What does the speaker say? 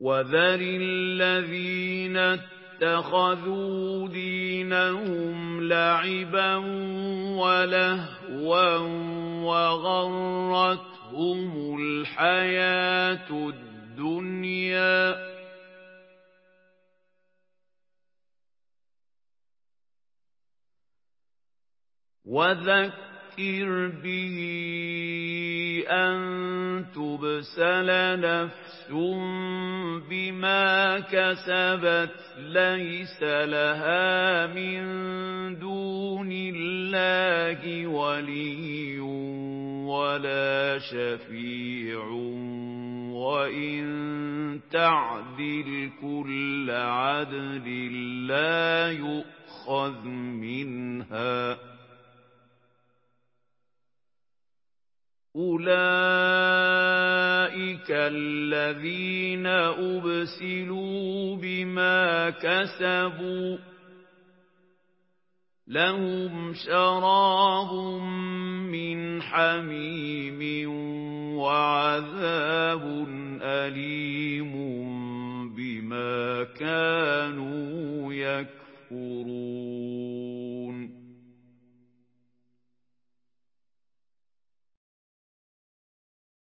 وَذَرِ الَّذِينَ اتَّخَذُوا دِينَهُمْ لَعِبًا وَلَهْوًا وَغَرَّتْهُمُ الْحَيَاةُ الدُّنْيَا ۚ وَذَكِّرْ بِهِ أَن تُبْسَلَ نَفْسٌ بِمَا كَسَبَتْ لَيْسَ لَهَا مِن دُونِ اللَّهِ وَلِيٌّ وَلَا شَفِيعٌ وَإِن تَعْدِلْ كُلَّ عَدْلٍ لَّا يُؤْخَذْ مِنْهَا ۗ أُولَٰئِكَ الَّذِينَ أُبْسِلُوا بِمَا كَسَبُوا ۖ لَهُمْ شَرَابٌ مِّنْ حَمِيمٍ وَعَذَابٌ أَلِيمٌ بِمَا كَانُوا يَكْفُرُونَ.